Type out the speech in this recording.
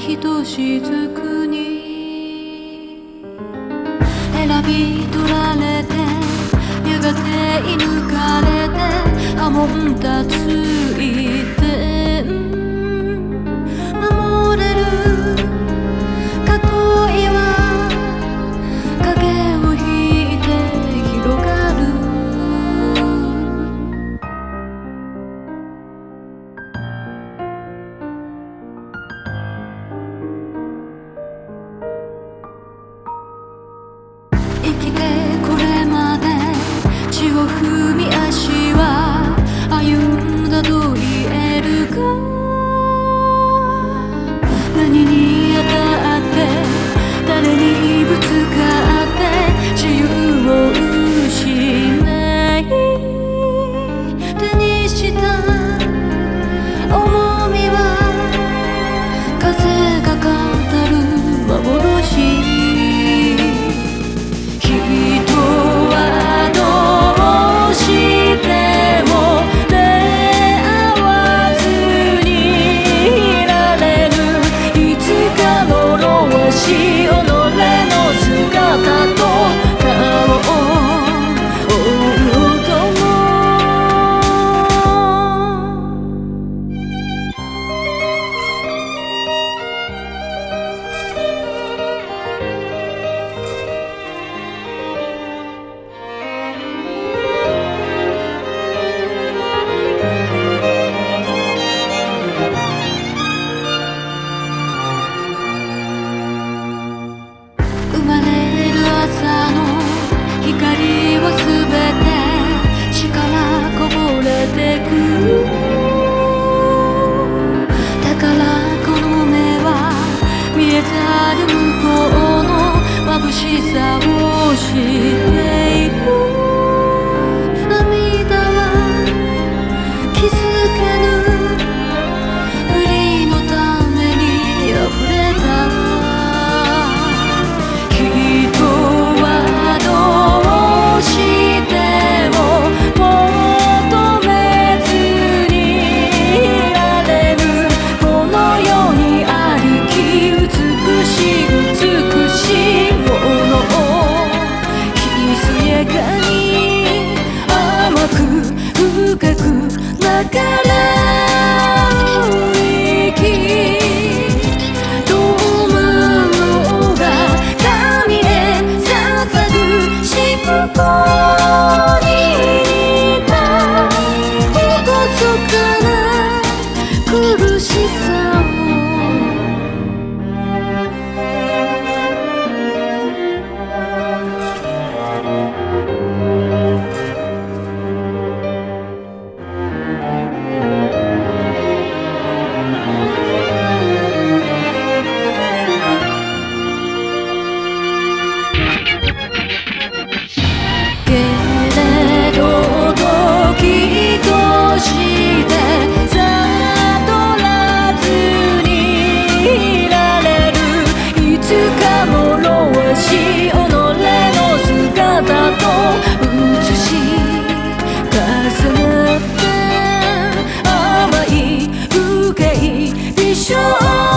ひとしずくに選び取られてやがて射抜かれて波紋立つ一点守れる囲いは影を引いて広がる生きてこれまで血を踏み足は歩んだと言えるか何に当たって誰にぶつかって自由を失い手にした重みは風が語る幻光はすべて血からこぼれてくだからこの目は見えざる向こうの眩しさを知っている涙は気づけぬふりのために溢れた深くだから息どうもが神へ捧ぐ信仰に似た厳かな苦しさを重なって甘い受け入れ